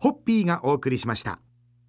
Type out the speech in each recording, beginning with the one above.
ホッピーがお送りしました。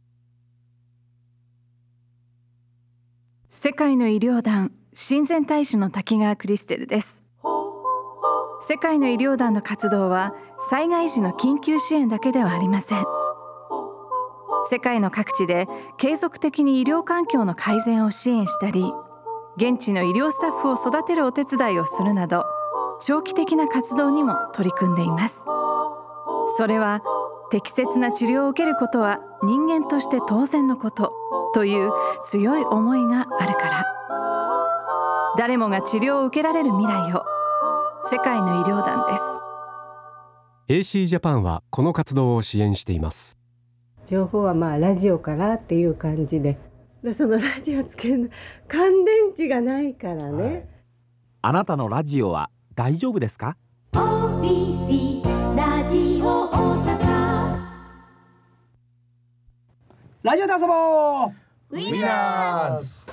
世界の医療団親善大使の滝川クリステルです。世界の医療団の活動は災害時の緊急支援だけではありません。世界の各地で継続的に医療環境の改善を支援したり、現地の医療スタッフを育てるお手伝いをするなど、長期的な活動にも取り組んでいます。それは適切な治療を受けることは人間として当然のことという強い思いがあるから。誰もが治療を受けられる未来を。世界の医療団です。 AC ジャパンはこの活動を支援しています。 情報はラジオからっていう感じで、そのラジオつけるの乾電池がないからね、はい、 あなたのラジオは大丈夫ですか？ OBC ラジオ大阪。 ラジオで遊ぼうウィナーズ。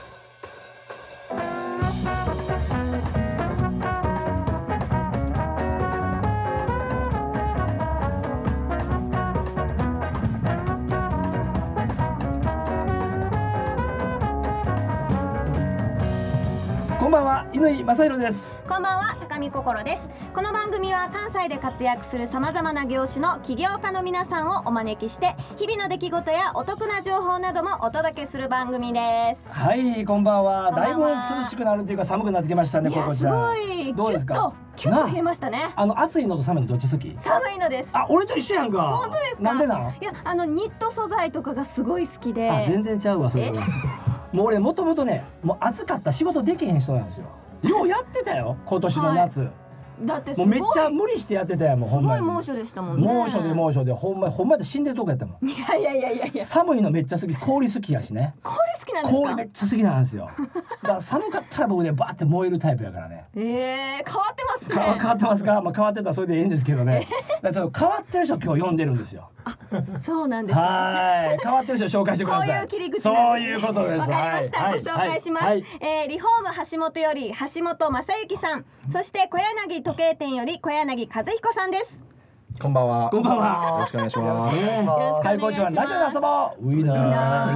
こんばんは、乾正弘です。 こんばんは、高見心です。この番組は関西で活躍するさまざまな業種の起業家の皆さんをお招きして、日々の出来事やお得な情報などもお届けする番組です。 はい、こんばんは。だいぶ涼しくなるというか寒くなってきましたね、ここちゃん。 すごい、 どうですか？ キュッと冷えましたね。 暑いのと寒いのどっち好き？ 寒いのです。 あ、俺と一緒やんか。 本当ですか？ なんでなん？ いや、ニット素材とかがすごい好きで。 あ、全然ちゃうわ、それは。もう俺もともとね、もう暑かった仕事できへん人なんですよ。ようやってたよ、今年の夏、はい、 だってもうめっちゃ無理してやってたよ。もうほんまにすごい猛暑でしたもんね。 猛暑でほんまで死んでるとこやったもん。 いや寒いのめっちゃ好き、氷好きやしね。 氷好きなんですか？ 氷めっちゃ好きなんですよ。だから寒かったら僕ねバーって燃えるタイプやからね。 変わってますね。 変わってますか？変わってたらそれでいいんですけどね。だから変わってる人今日呼んでるんですよ。 あ、そうなんですね。 はい、変わってる人紹介してください。 こういう切り口そういうことです。 わかりました、ご紹介します。リフォーム橋本より橋本正幸さん、そして小柳時計店より小柳和彦さんです。 こんばんは。 こんばんは。 よろしくお願いします。 はい、こんにちは。ラジオで遊ぼう。ウィナ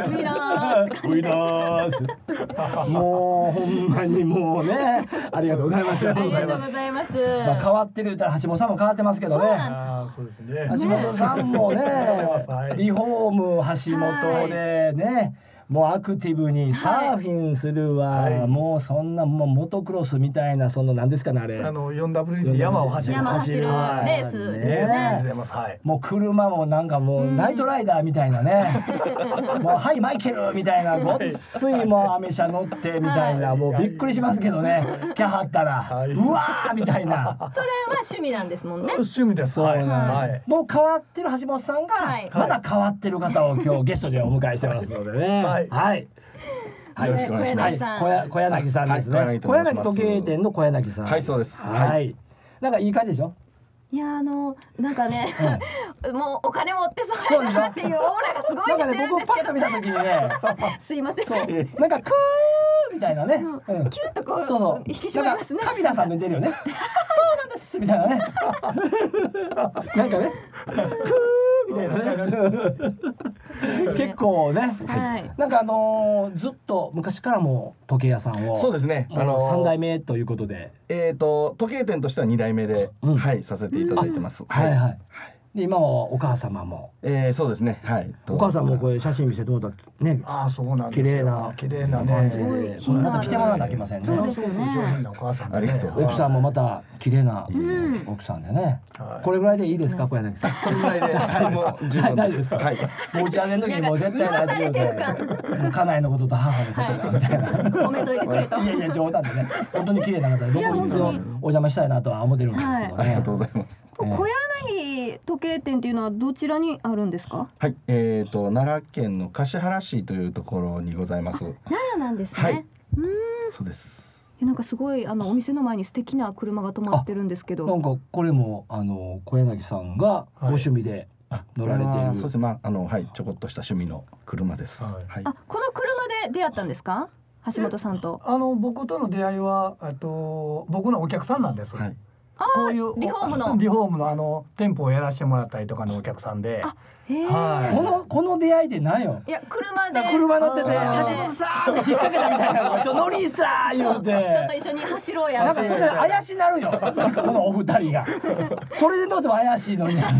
ーズ。もうほんまにもうね、ありがとうございます。 ありがとうございます。 変わってる言ったら橋本さんも変わってますけどね。 そうですね。 橋本さんもね、リフォーム橋本でね。もうアクティブにサーフィンするわ、はい、もうそんなもうモトクロスみたいな、その何ですかね、あれ 4W で山を走るレースですね。 もう車もなんかもうナイトライダーみたいなね、もうはいマイケルみたいな、ごっついもうアメ車乗ってみたいな、もうびっくりしますけどね、キャハったらうわーみたいな。 それは趣味なんですもんね。 趣味です。 そうなんです。もう変わってる橋本さんがまた変わってる方を今日ゲストでお迎えしてますのでね。はい、 よろしくお願いします。 小柳さんですね。小柳時計店の小柳さん。 はい、そうです。 はい。なんかいい感じでしょ？ いや、なんかね、もうお金持ってそうやなっていうオーラがすごい出てるんですけど。なんかね、 僕パッと見た時にね、 すいません。 そう、なんかクーみたいなね、 キュッとこう引き締まりますね。 カビラさん出てるよね。そうなんですみたいなね。なんかね、クーみたいなね。結構ね、なんかずっと昔からも時計屋さんを、 そうですね、 3代目ということで、 時計店としては2代目で、はい、させていただいてます。 はいはい。で今はお母様も、 そうですね、はい。 お母さんもこれ写真見せてもらったね。 あ、そうなんですよ。綺麗な感じで、また来てもらわなきゃいけませんね。 そうですよね。 上品なお母さんでね。 奥さんもまた綺麗な奥さんでね。これぐらいでいいですか、小柳さん？ それぐらいで、 大丈夫ですか？はい。もう打ち合わせの時にもう絶対ラジオで、家内のことと母のことみたいな。 褒めといてくれと。 いや冗談でね。本当に綺麗な方で、どこに一度お邪魔したいなとは思ってるんですけどね。 ありがとうございます。 小柳時計店っていうのはどちらにあるんですか？ はい、奈良県の橿原市というところにございます。 奈良なんですね。 はい。そうです。 なんかすごいお店の前に素敵な車が止まってるんですけど。 なんかこれも小柳さんがご趣味で乗られている。 そうですね。はい、ちょこっとした趣味の車です。はい。 あ、この車で出会ったんですか？橋本さんと。 僕との出会いは僕のお客さんなんです。はい。 こういうリフォームの店舗をやらせてもらったりとかのお客さんで、 はい、 この出会いで何よ。 いや車乗ってて橋本さんって引っ掛けたみたいなノリーさー言うてちょっと一緒に走ろうやなんかそれ怪しなるよ。なんかこのお二人がそれでどうでも怪しいのにあ、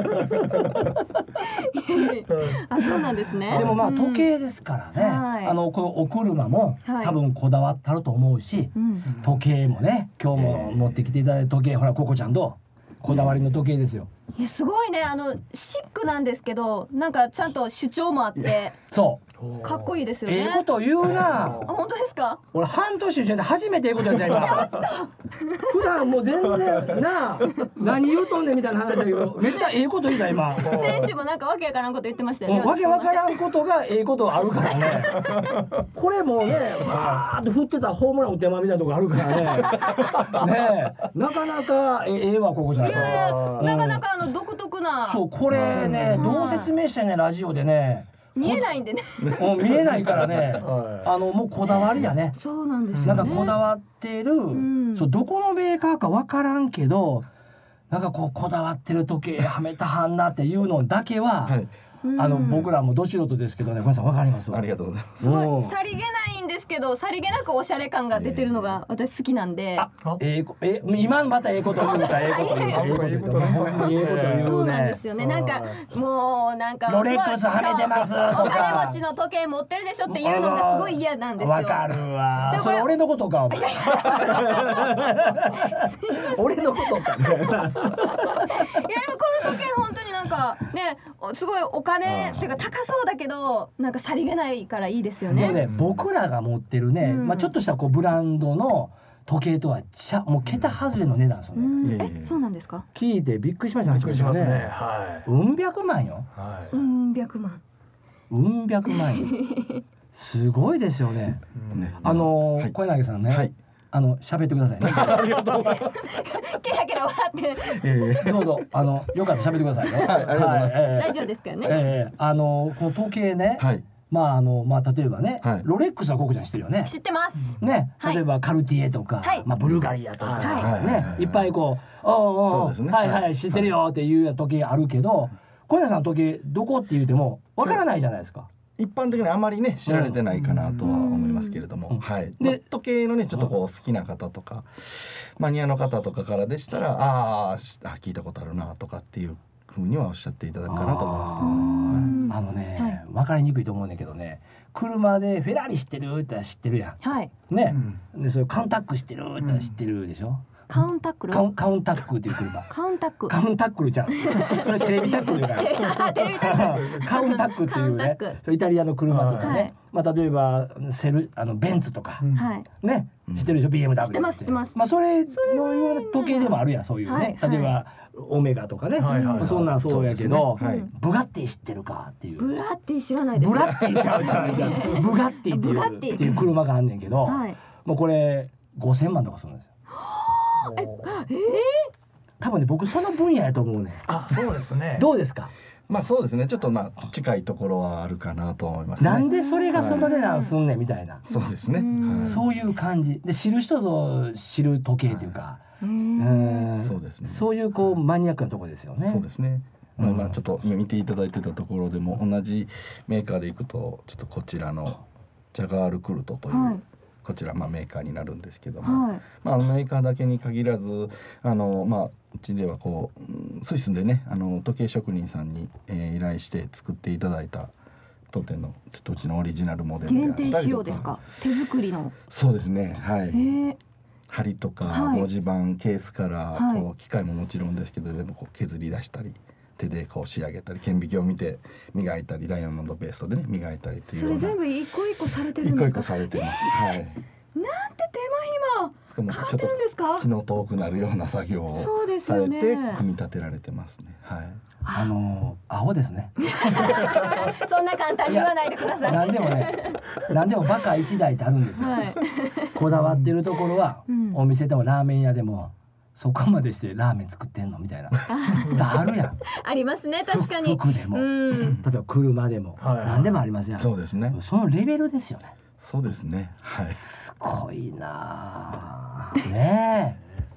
そうなんですね。 でもまあ時計ですからね、このお車も多分こだわったると思うし、時計もね今日も持ってきていただいた時計、ほらココちゃんどうこだわりの時計ですよ。 すごいね、シックなんですけどなんかちゃんと主張もあってそうかっこいいですよね。 ええこと言うな。 本当ですか？ 俺半年一緒で初めてええことやった今。普段もう全然な何言うとんねんみたいな話だけどめっちゃええこと言うた今。 選手もなんかわけわからんこと言ってましたよね。 わけわからんことがええことあるからね。これもねバーッと振ってたらホームラン打ってまみたいなとこあるからね。ねえなかなかええわここじゃない。 いやいやなかなか独特な。 そうこれねどう説明してねラジオでね。 見えないんでね。 見えないからね。もうこだわりやね。 そうなんですよね。 なんかこだわってる、そうどこのメーカーかわからんけど、なんかこうこだわってる時計はめたはんなっていうのだけは、僕らもど素人ですけどね、ごめんなさいわかります。 ありがとうございます。 すごいさりげないんですけど、さりげなくおしゃれ感が出てるのが私好きなんで。 今またええこと言うた、ええこと言うた、ええこと言うた、本当にええこと言うね。 そうなんですよね。なんかもうなんかロレックスはめてますとか、 お金持ちの時計持ってるでしょっていうのがすごい嫌なんですよ。 わかるわ。それ俺のことか。俺のことか。いやでもこの時計本当になんかね、すごいお金っていうか高そうだけどなんかさりげないからいいですよね。 でもね、僕らが持ってるね、ちょっとしたこうブランドの時計とはもう桁外れの値段ですよね。 そうなんですか？ 聞いてびっくりしました。 びっくりしますね。はい。 うん百万よ。 百万。 百万円。すごいですよね。小柳さんね。喋ってくださいね。 ありがとうございます。 ケラケラ笑って。 どうぞよかったら喋ってくださいよ。 はい、ありがとうございます。 ラジオですからね。 この時計ね。まあ例えばね、ロレックスはココちゃん知ってるよね。 知ってます。 ね、例えばカルティエとか、ブルガリアとかね、いっぱいこう、はいはい知ってるよっていう時計あるけど、小柳さんの時計どこって言うてもわからないじゃないですか。 一般的にあまりね知られてないかなとは思いますけれども、はい。で時計のねちょっとこう好きな方とかマニアの方とかからでしたら聞いたことあるなとかっていうふうにはおっしゃっていただくかなと思いますけど、 分かりにくいと思うんだけどね、車でフェラーリ知ってるって言ったら知ってるやん。ね、でそれカウンタック知ってるって言ったら知ってるでしょ。 カウンタックル？ カウンタックっていう車。 カウンタック。 カウンタックルじゃん。それテレビタックルだから。 テレビタック。 カウンタックっていうね。イタリアの車とかね。例えばベンツとかね、知ってるでしょ BMW。 知ってます知ってます。 まあそれのような時計でもあるやん、そういうね。例えばオメガとかね。そんなんそうやけど、ブガッティ知ってるかっていう。 ブラッティ知らないです。 ブラッティちゃう。ブガッティっていう車があんねんけど、もうこれ5000万とかするんですよ。多分ね僕その分野やと思うね。 そうですね。 どうですか？ まあそうですね、ちょっと近いところはあるかなと思いますね。 なんでそれがその値段すんねんみたいな。 そうですね。 そういう感じで知る人と知る時計というか、 そうですね。 そういうこうマニアックなところですよね。 そうですね。まあちょっと見ていただいてたところでも同じメーカーでいくとちょっとこちらのジャガールクルトというこちらメーカーになるんですけども、メーカーだけに限らずうちではこうスイスでね時計職人さんに依頼して作っていただいた当店のちょっとうちのオリジナルモデルであったりとか。 限定仕様ですか？手作りの。 そうですね。はい。針とか文字盤ケースからこう機械ももちろんですけどでもこう削り出したり。手でこう仕上げたり顕微鏡を見て磨いたりダイヤモンドベーストでね磨いたりっていうような。 それ全部一個一個されてるんですか？ 一個一個されてます。はい。 なんて手間暇かかってるんですか？ 気の遠くなるような作業をされて組み立てられてますね。はい。 青ですね。 そんな簡単に言わないでください。 なんでもバカ一台ってあるんですよ。こだわってるところはお店でもラーメン屋でも。そこまでしてラーメン作ってんのみたいなあるやん。 ありますね、確かに。 服でも例えば車でも何でもありますやん。 そうですね。 そのレベルですよね。 そうですね。はい。 すごいなねえ。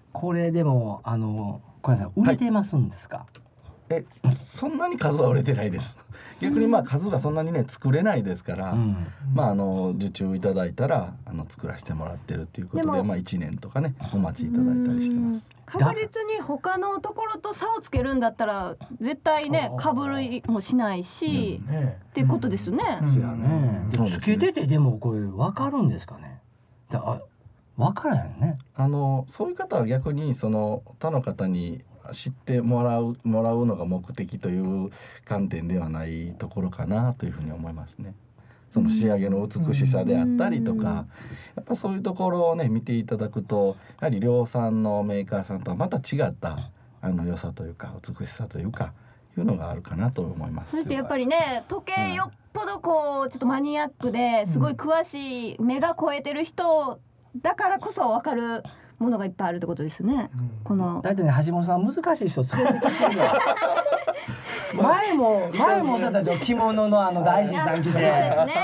これでも小林さん売れてますんですか？ そんなに数は売れてないです。逆に数がそんなにね作れないですから、受注いただいたら作らせてもらってるっていうことで、1年とかねお待ちいただいたりしてます。 確実に他のところと差をつけるんだったら絶対ね被りもしないし、ってことですよね。 そうやね。つけててでもこれ分かるんですかね。分からへんね。 そういう方は逆にその他の方に知ってもらうのが目的という観点ではないところかなというふうに思いますね。その仕上げの美しさであったりとか、やっぱそういうところをね見ていただくと、やはり量産のメーカーさんとはまた違った良さというか美しさというかいうのがあるかなと思います。 そしてやっぱりね時計よっぽどこうちょっとマニアックですごい詳しい目が超えてる人だからこそ分かるものがいっぱいあるってことですね。このだってね橋本さん難しい人連れてきてるよ。前もおっしゃったでしょ、着物の大臣さん着て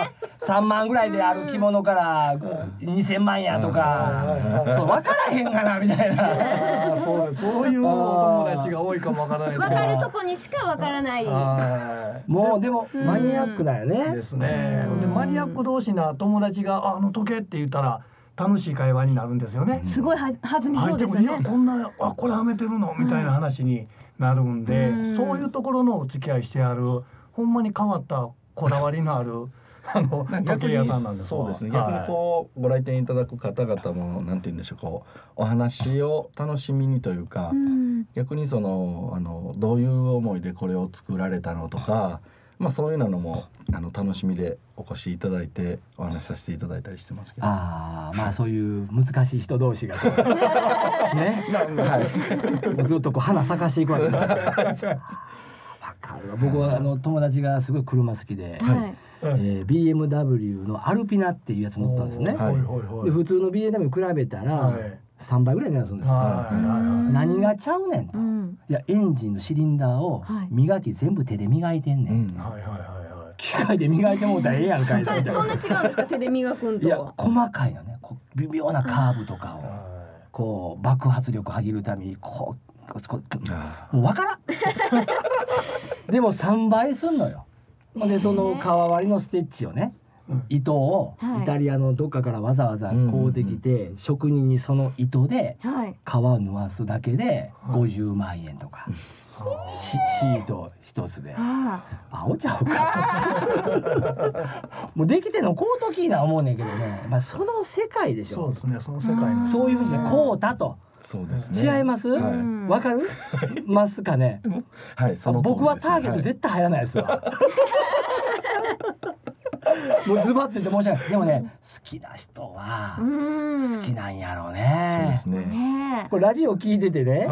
3万ぐらいである着物から2000万やとか、そう分からへんがなみたいな。 そういうお友達が多いかもわからないですけど、 分かるとこにしか分からない。 もうでもマニアックだよね。 ですね。でマニアック同士な友達が時計って言ったら楽しい会話になるんですよね。 すごい弾みそうですよね。 いやこんなこれはめてるのみたいな話になるんで、そういうところのお付き合いしてあるほんまに変わったこだわりのある時計屋さんなんです。 そうですね。逆にこうご来店いただく方々もなんて言うんでしょう、こうお話を楽しみにというか、逆にそのどういう思いでこれを作られたのとか。そういうのも楽しみでお越しいただいてお話しさせていただいたりしてますけど、 そういう難しい人同士がね、ずっとこう花咲かしていくわけです。わかるわ。僕は友達がすごい車好きで、BMW のアルピナっていうやつ乗ったんですね。で普通の BMW 比べたら3倍ぐらい値段するんですよ。何がちゃうねんと。いやエンジンのシリンダーを磨き全部手で磨いてんねん。機械で磨いてもうたらええやんかい。 そんな違うんですか、手で磨くんとは。 いや細かいのね、微妙なカーブとかをこう爆発力を上げるためにもう分からん。でも3倍すんのよ。でその革割りのステッチをね、糸をイタリアのどっかからわざわざ買うてきて、職人にその糸で革を縫わすだけで50万円とか、シート一つで青ちゃうか。もうできてんのこうときな思うねんけどね、その世界でしょ。 そうですね、その世界のそういうふうにしてこうたと。 そうですね。 違います？わかる？ますかね。僕はターゲット絶対入らないですわ。もうズバッと言って申し訳ない。でもね、好きな人は好きなんやろうね。 そうですね。 これラジオ聞いててね、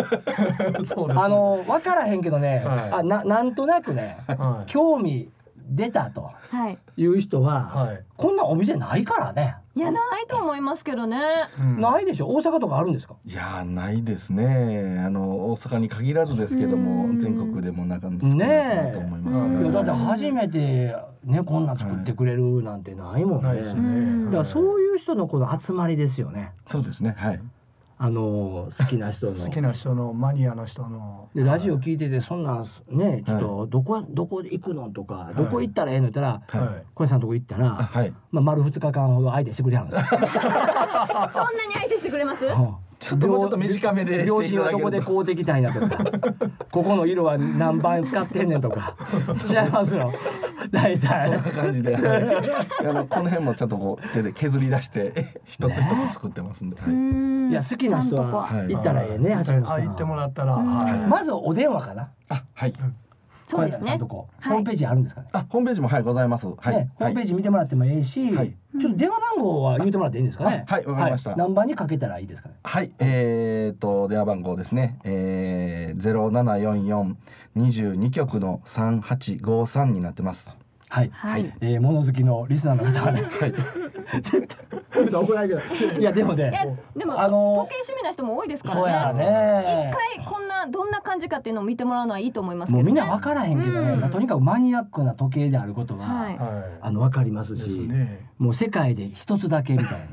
分からへんけどね、なんとなくね、興味出たという人はこんなお店ないからね。 いやないと思いますけどね。 ないでしょ。大阪とかあるんですか？ いやないですね。大阪に限らずですけども、全国でもなかなか少ないなと思いますね。 いやだって初めてねこんな作ってくれるなんてないもんね。だからそういう人のこの集まりですよね。 そうですね。はい。 好きな人のマニアの人のでラジオ聞いてて、そんなねちょっとどこで行くのとか、どこ行ったらええのって言ったら、小西さんのとこ行ったら丸2日間ほど相手してくれはるんですよ。 そんなに相手してくれます？ ちょっと短めで両親はどこでこうできたいなとか、ここの色は何番使ってんねんとか違いますよ。大体そんな感じで、この辺もちょっとこう手で削り出して一つ一つ作ってますんで。 いや好きな人は行ったらええね。 行ってもらったら、 まずお電話かな。 はい。 そうですね。 ホームページあるんですかね。 ホームページもございます。はい。 ホームページ見てもらってもいいし、ちょっと電話番号は言ってもらっていいんですかね。 はい、わかりました。 何番にかけたらいいですかね。 はい、電話番号ですね。0744-22局の3853になってます。 はい。物好きのリスナーの方はね。怒られるけど、いやでもね、 でも時計趣味な人も多いですからね。 そうやね。 一回こんなどんな感じかっていうのを見てもらうのはいいと思いますけどね。 もうみんな分からへんけどね、とにかくマニアックな時計であることは分かりますし、もう世界で一つだけみたいな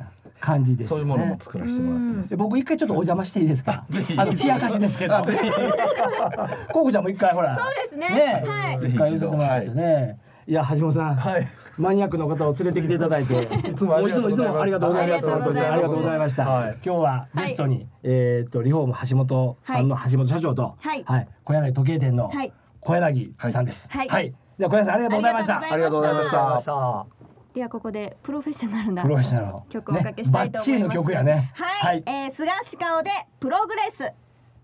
感じですそういうものも作らせてもらってます。 僕一回ちょっとお邪魔していいですか。冷やかしですけど。ココちゃんも一回ほら。 そうですね。 はい。一回寄せてもらってね。いや橋本さん、マニアックの方を連れてきていただいて、いつもありがとうございます。ありがとうございました。今日はゲストにリフォーム橋本さんの橋本社長と、小柳時計店の小柳さんです。はい。では小柳さんありがとうございました。 ありがとうございました。 ではここでプロフェッショナルな曲をおかけしたいと思います。バッチリの曲やね。 はい。菅氏顔でプログレス。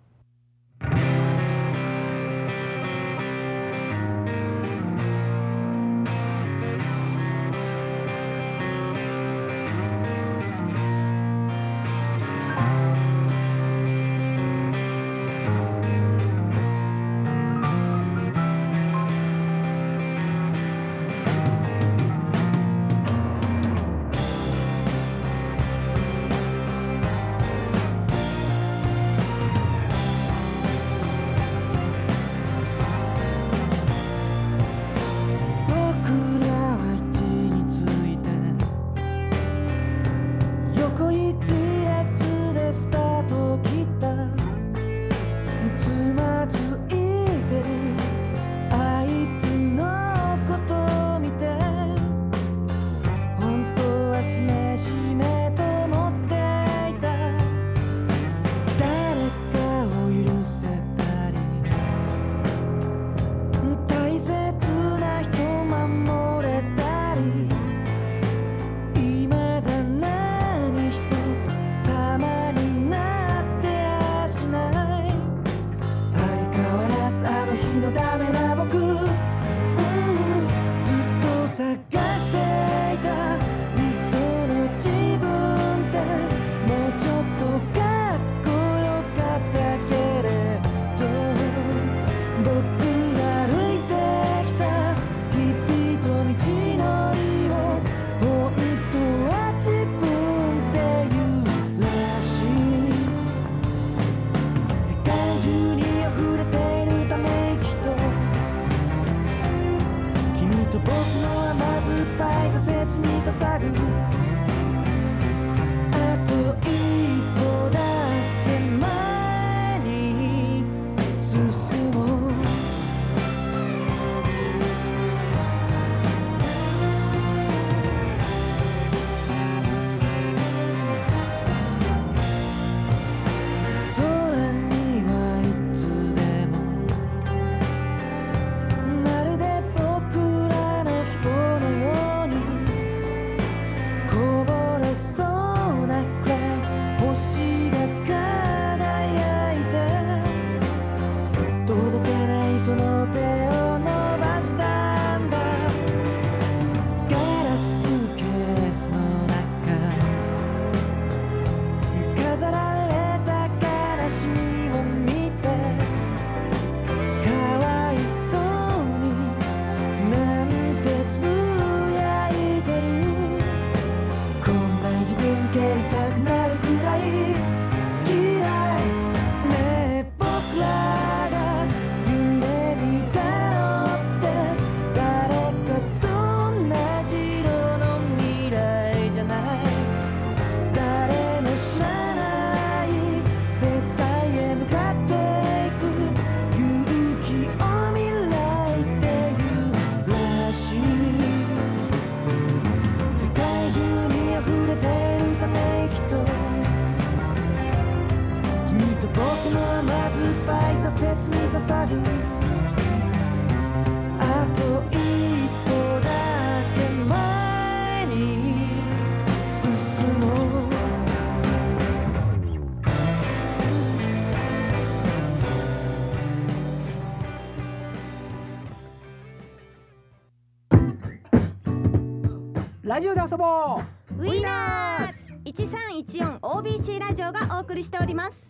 ラジオで遊ぼうウィナーズ 1314OBC ラジオがお送りしております。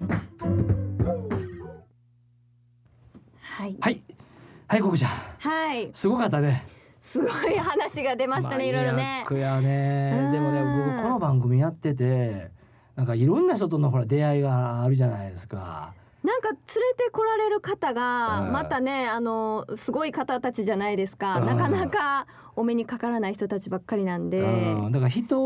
はいココちゃん、すごかったね。 すごい話が出ましたね。いろいろね。 やね。でもね、僕この番組やっててなんかいろんな人とのほら出会いがあるじゃないですか。 なんか連れてこられる方がまたね、すごい方たちじゃないですか。なかなかお目にかからない人たちばっかりなんで、 だから人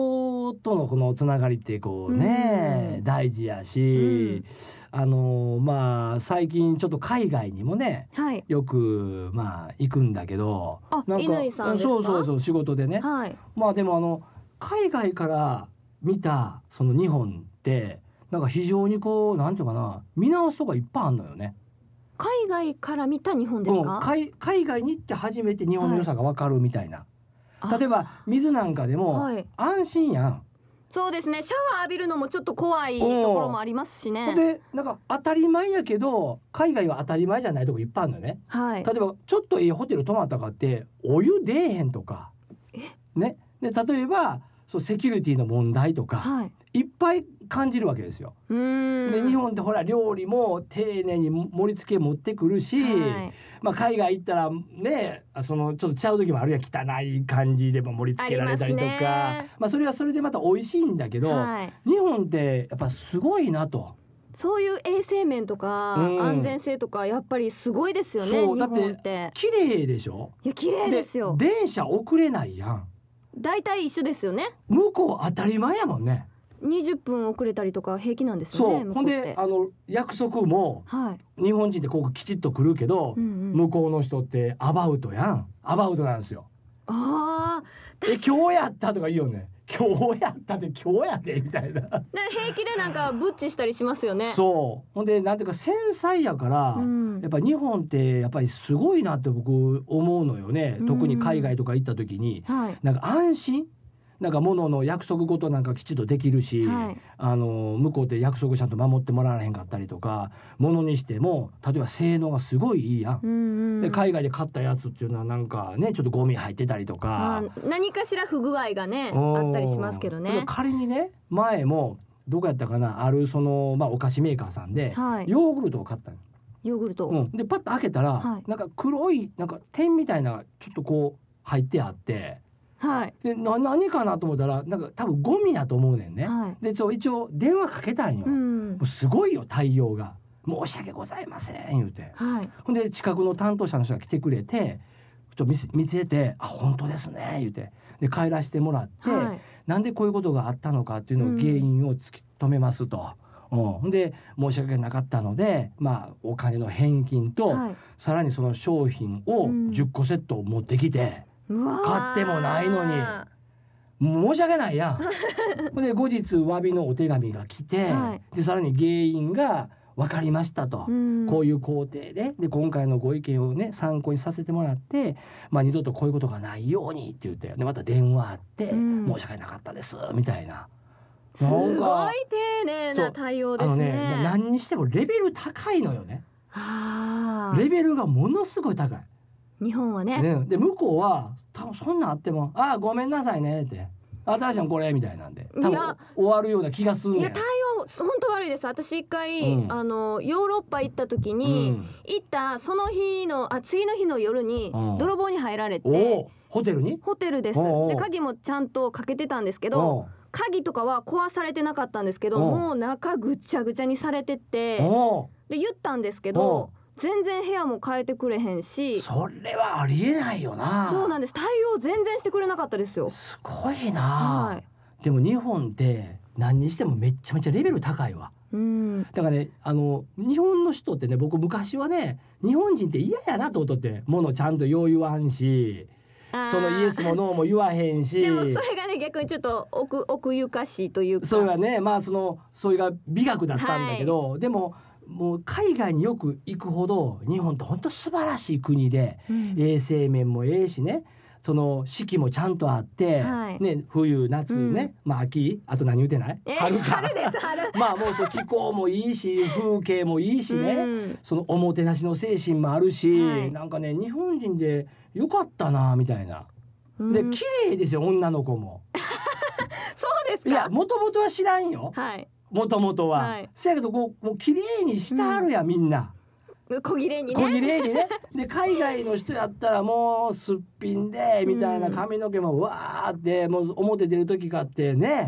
人とのこのつながりってこうね、大事やし、まあ最近ちょっと海外にもね、 はい、 よくまあ行くんだけど、 乾さんですか？ そう仕事でね、 はい、 まあでも海外から見たその日本ってなんか非常にこうなんていうかな、見直すとこいっぱいあるのよね。 海外から見た日本ですか？ 海外に行って初めて日本の良さが分かるみたいな、はい、例えば水なんかでも安心やん。 そうですね、シャワー浴びるのもちょっと怖いところもありますしね。 でなんか当たり前やけど海外は当たり前じゃないとこいっぱいあるのよね、はい、例えばちょっといいホテル泊まったかってお湯出えへんとかね、で例えばそうセキュリティの問題とか、はい、いっぱい感じるわけですよ。で日本ってほら料理も丁寧に盛り付け持ってくるし、はい、まあ、海外行ったらねそのちょっとちゃう時もあるやん、汚い感じでも盛り付けられたりとか、まあ、それはそれでまた美味しいんだけど、はい、日本ってやっぱすごいなと。 そういう衛生面とか、安全性とかやっぱりすごいですよね。そうだって綺麗でしょ。 いや綺麗ですよ。 電車遅れないやん。 だいたい一緒ですよね。 向こう当たり前やもんね。 20分遅れたりとか平気なんですよね。 そうほんで約束も、はい、日本人ってここきちっと来るけど、向こうの人ってアバウトやん。アバウトなんですよ。ああ、今日やったとか言うよね。今日やったって今日やでみたいな。 平気でなんかブッチしたりしますよね。 そうほんでなんていうか繊細やから、やっぱ日本ってやっぱりすごいなって僕思うのよね。特に海外とか行った時に、なんか安心。なんか物の約束事なんかきちっとできるし、はい、向こうで約束ちゃんと守ってもらわれへんかったりとか、物にしても例えば性能がすごいいいやん、で海外で買ったやつっていうのはなんかねちょっとゴミ入ってたりとか、 何かしら不具合がねあったりしますけどね。 仮にね前もどこやったかな、あるその、まあ、お菓子メーカーさんで、はい、ヨーグルトを買ったの。 ヨーグルト、 でパッと開けたら、はい、なんか黒いなんか点みたいなちょっとこう入ってあって、はい、で何かなと思ったらなんか多分ゴミやと思うねんね、はい、で一応電話かけたんよ、もうすごいよ対応が。申し訳ございません言うて、はい、ほんで近くの担当者の人が来てくれてちょっと見せて、あ本当ですね言うて、で帰らせてもらって、はい、なんでこういうことがあったのかっていうのを原因を突き止めますと、ほんで申し訳なかったので、まあ、お金の返金と、はい、さらにその商品を10個セットを持ってきて、買ってもないのに申し訳ないやんで後日詫びのお手紙が来て、はい、でさらに原因が分かりましたと、こういう工程で今回のご意見をね参考にさせてもらって、まあ、二度とこういうことがないようにって言って、でまた電話あって、申し訳なかったですみたいな。 すごい丁寧な対応ですね。 何にしてもレベル高いのよね。レベルがものすごい高い。 日本はね。 で向こうは多分そんなんあっても「あごめんなさいね」って「新しいのこれ」みたいなんで多分終わるような気がするねん。 いや対応本当悪いです。私一回、ヨーロッパ行った時に、行ったその日の次の日の夜に泥棒に入られて、 ホテルに？ ホテルです。で鍵もちゃんとかけてたんですけど、鍵とかは壊されてなかったんですけど、もう中ぐちゃぐちゃにされてて、で言ったんですけど、全然部屋も変えてくれへんし。 それはありえないよな。 そうなんです。対応全然してくれなかったですよ。 すごいな、はい、でも日本って何にしてもめちゃめちゃレベル高いわ。だからね日本の人ってね、僕昔はね日本人って嫌やなと思って、ものちゃんとよう言わんし、そのイエスもノーも言わへんし、 でもそれがね逆にちょっと奥ゆかしいというか、 それがねまあそれが美学だったんだけど、はい、でももう海外によく行くほど日本って本当素晴らしい国で、衛生面もええしね、その四季もちゃんとあって、はいね、冬夏ね、まあ秋、あと何言うてない？春か。 春です春。 まあもう気候もいいし風景もいいしね、そのおもてなしの精神もあるし、なんかね日本人でよかったなみたいな。で綺麗ですよ女の子も。 そうですか。 いやもともとは知らんよ。はい。もともとは。せやけどもう綺麗にしてあるやん、みんな。 小綺麗にね。 小綺麗にね。で海外の人やったらもうすっぴんでみたいな、髪の毛もわーってもう表出る時かってね、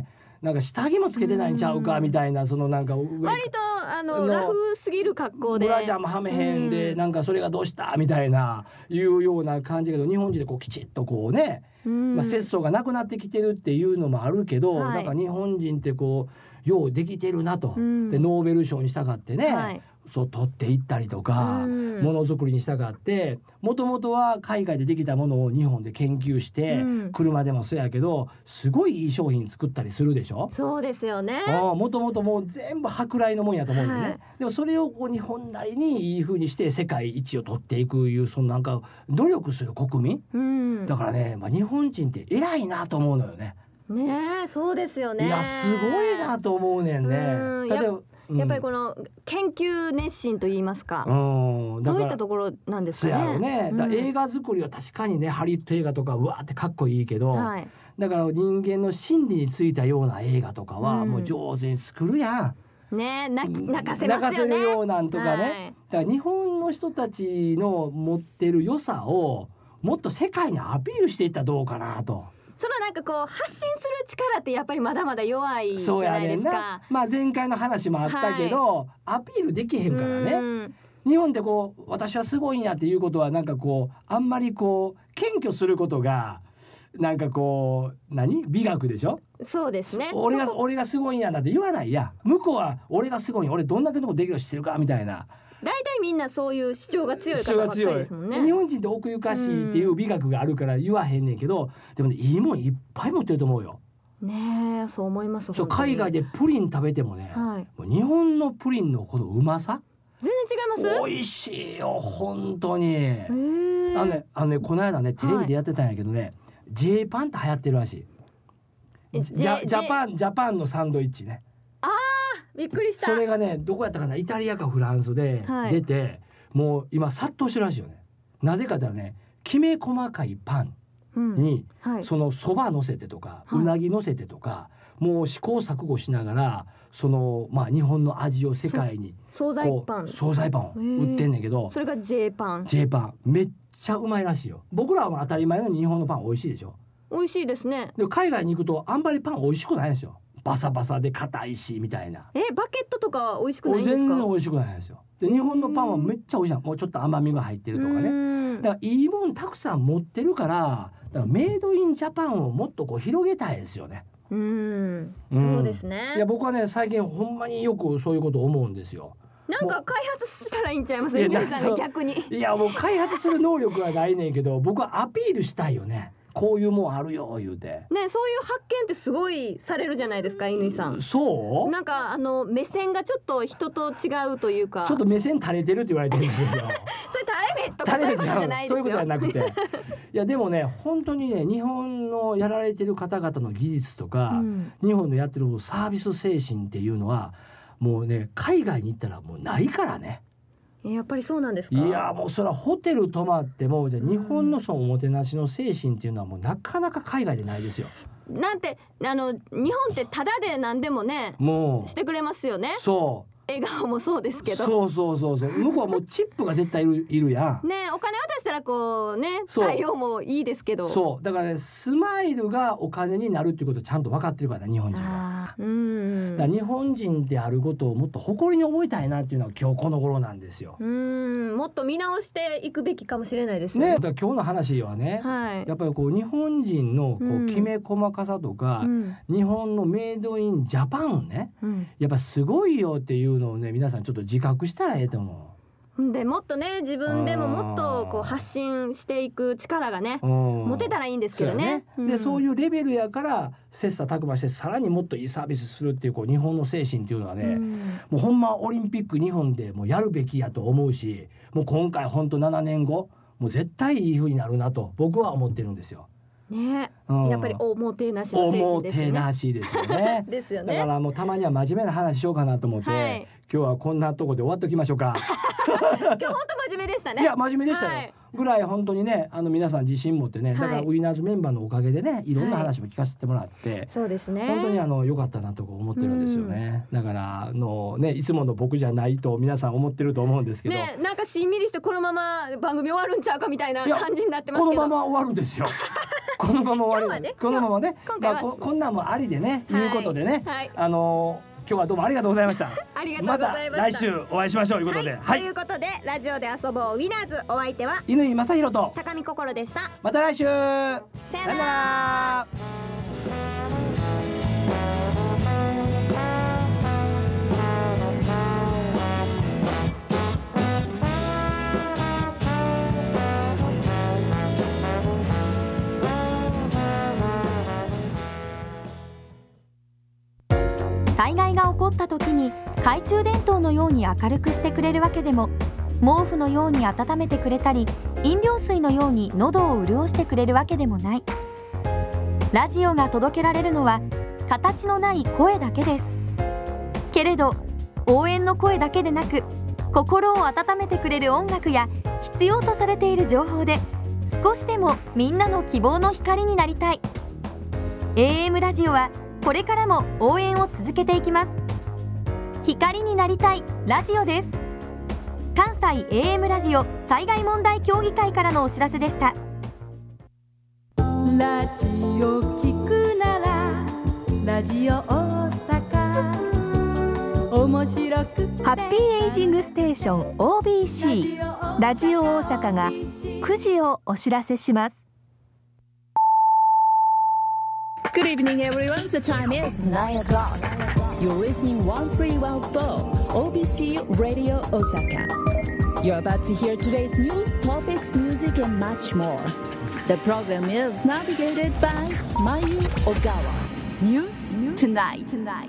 なんか下着もつけてないんちゃうかみたいな、そのなんか割とラフすぎる格好でブラジャーもはめへんで、なんかそれがどうしたみたいないうような感じだけど、日本人でこうきちっとこうね、節操がなくなってきてるっていうのもあるけど、なんか日本人ってこうようできてるなと、でノーベル賞に従ってね、そう取っていったりとか、ものづくりに従ってもともとは海外でできたものを日本で研究して、車でもそうやけどすごいいい商品作ったりするでしょ。 そうですよね。 もともともう全部舶来のもんやと思うんだよね、でもそれをこう日本なりにいい風にして世界一を取っていくいう、そのなんか努力する国民、だからね、日本人って偉いなと思うのよね。 ねえ、そうですよね。 いやすごいなと思うねんね。例えばやっぱりこの研究熱心と言いますか、そういったところなんですかね。 そうやろね。だ映画作りは確かにね、ハリウッド映画とかうわーってかっこいいけど、だから人間の心理についたような映画とかはもう上手に作るやん。 ね、泣かせますよね。 泣かせるようなんとかね、だから日本の人たちの持ってる良さをもっと世界にアピールしていったらどうかなと。 そのなんかこう発信する力ってやっぱりまだまだ弱いじゃないですか。 前回の話もあったけど、アピールできへんからね。日本でこう私はすごいんやっていうことはなんかこうあんまりこう謙虚することがなんかこう美学でしょ。 そうですね。 俺がすごいんやなんて言わないや。向こうは俺がすごい、俺どんだけのことできるの知ってるかみたいな。 大体みんなそういう主張が強い方ばっかりですもんね。 日本人って奥ゆかしいっていう美学があるから言わへんねんけど、でもね、いいもんいっぱい持ってると思うよ。 ねえ、そう思います。 そう海外でプリン食べてもね、もう日本のプリンのこのうまさ全然違います。 美味しいよ本当に。この間ねテレビでやってたんやけどね、J パンって流行ってるらしい。ジャパンのサンドイッチね。 びっくりした。 それがねどこやったかな、イタリアかフランスで出て、もう今殺到してるらしいよね。なぜかというとね、きめ細かいパンに、そのそば乗せてとか、うなぎ乗せてとか、もう試行錯誤しながらその日本の味を世界に惣菜パンを売ってんねんけど、 それが J パンめっちゃうまいらしいよ。僕らは当たり前のように日本のパン美味しいでしょ。 美味しいですね。 で海外に行くとあんまりパン美味しくないんですよ。バサバサで硬いしみたいな。 バケットとか美味しくないんですか？ 全然美味しくないんですよ。で日本のパンはめっちゃ美味しいの。もうちょっと甘みが入ってるとかね。だからいいもんたくさん持ってるから、だからメイドインジャパンをもっとこう広げたいですよね。 そうですね。 いや僕はね最近ほんまによくそういうこと思うんですよ。 なんか開発したらいいんちゃいますか？皆さんが逆に。 いやもう開発する能力はないねんけど、僕はアピールしたいよね。こういうもんあるよ言うてね、そういう発見ってすごいされるじゃないですか、乾さん。 そうなんか目線がちょっと人と違うというか、 ちょっと目線垂れてるって言われてるんですよ。 それ垂れ目とかそういうことじゃないですよ。 そういうことじゃなくていやでもね本当にね、日本のやられてる方々の技術とか、日本のやってるサービス精神っていうのはもうね海外に行ったらもうないからね。 やっぱりそうなんですか？ いやもうそれはホテル泊まってもじゃ日本のそのおもてなしの精神っていうのはもうなかなか海外でないですよ。 なんて日本ってタダで何でもねもうしてくれますよね。 そう笑顔もそうですけど、 そう向こうはもうチップが絶対いるやんね。お金渡したらこうね対応もいいですけど、 そうだからねスマイルがお金になるっていうことをちゃんと分かってるから日本人は。だから日本人であることをもっと誇りに思いたいなっていうのは今日この頃なんですよ。 もっと見直していくべきかもしれないですね。 だから今日の話はね、やっぱりこう日本人のこうきめ細かさとか、日本のメイドインジャパンをね、やっぱすごいよっていうのをね皆さんちょっと自覚したらええと思う。 でもっとね自分でももっとこう発信していく力がね持てたらいいんですけどね。 でそういうレベルやから切磋琢磨してさらにもっといいサービスするっていう、こう日本の精神っていうのはね、もうほんまオリンピック日本でもうやるべきやと思うし、もう今回ほんと7年後もう絶対いい風になるなと僕は思ってるんですよ。 ね、やっぱりおもてなしの精神ですね。 おもてなしですよね。 ですよね。 だからもうたまには真面目な話しようかなと思って、今日はこんなとこで終わっときましょうか。 今日本当真面目でしたね。 いや真面目でしたよ。ぐらい本当にね皆さん自信持ってね、だからウィナーズメンバーのおかげでねいろんな話も聞かせてもらって、 そうですね。 本当に良かったなと思ってるんですよね。だからねいつもの僕じゃないと皆さん思ってると思うんですけど、 ね、なんかしんみりしてこのまま番組終わるんちゃうかみたいな感じになってますけど、 このまま終わるんですよ。 このまま終わりだね。 このままね。 今回はこんなんもありでね、いうことでね。 はい。 今日はどうもありがとうございました。 ありがとうございました。 また来週お会いしましょうということで。 ということでラジオで遊ぼうウィナーズ、お相手は乾正弘と高見心でした。 また来週。さよなら。 災害が起こった時に懐中電灯のように明るくしてくれるわけでも、毛布のように温めてくれたり、飲料水のように喉を潤してくれるわけでもない。ラジオが届けられるのは形のない声だけです。けれど応援の声だけでなく、心を温めてくれる音楽や必要とされている情報で少しでもみんなの希望の光になりたい。 AM ラジオはこれからも応援を続けていきます。光になりたいラジオです。関西 AM ラジオ災害問題協議会からのお知らせでした。 ラジオ聞くならラジオ大阪、面白くハッピーエイジングステーション OBC ラジオ大阪が9時をお知らせします。 Good evening, everyone. The time is 9 o'clock. You're listening 1314 OBC Radio Osaka. You're about to hear today's news, topics, music, and much more. The program is navigated by Mayu Ogawa. News Tonight.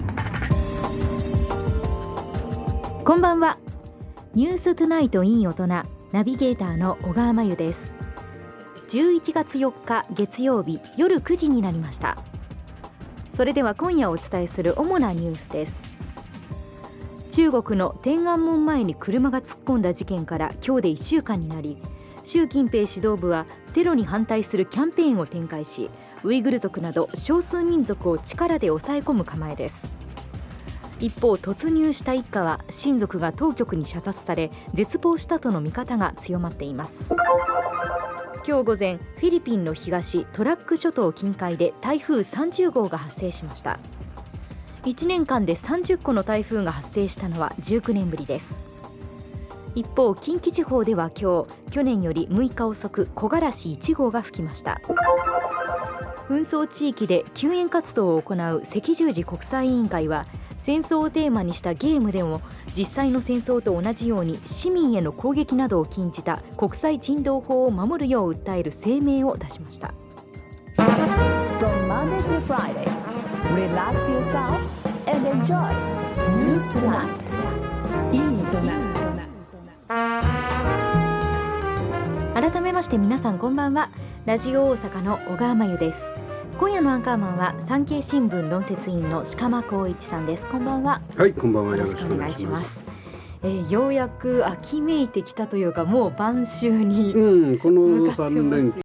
こんばんは。ニューストゥナイト in 大人ナビゲーターの小川真由です。11月4日月曜日夜9時になりました。それでは今夜お伝えする主なニュースです。中国の天安門前に車が突っ込んだ事件から今日で1週間になり、習近平指導部はテロに反対するキャンペーンを展開し、ウイグル族など少数民族を力で抑え込む構えです。一方、突入した一家は親族が当局に射殺され絶望したとの見方が強まっています。今日午前、フィリピンの東トラック諸島近海で台風30号が発生しました。1年間で30個の台風が発生したのは19年ぶりです。一方、近畿地方では今日、去年より6日遅く木枯らし1号が吹きました。紛争地域で救援活動を行う赤十字国際委員会は、戦争をテーマにしたゲームでも実際の戦争と同じように市民への攻撃などを禁じた国際人道法を守るよう訴える声明を出しました。 From Monday to Friday, relax yourself and enjoy News Tonight. いい大人。 改めまして皆さんこんばんは。ラジオ大阪の小川真由です。今夜のアンカーマンは産経新聞論説委員の鹿間光一さんです。こんばんは。 はい、こんばんは。 よろしくお願いします。ようやく秋めいてきたというか、もう晩秋に、 この3連休